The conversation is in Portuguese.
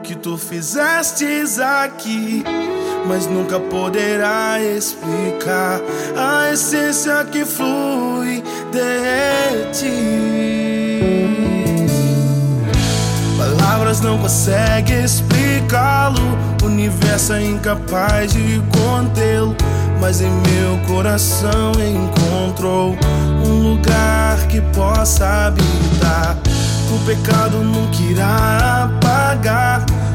que tu fizestes aqui, mas nunca poderá explicar a essência que flui de ti. Palavras não conseguem explicá-lo, o universo é incapaz de contê-lo, mas em meu coração encontrou um lugar que possa habitar. O pecado nunca irá apagar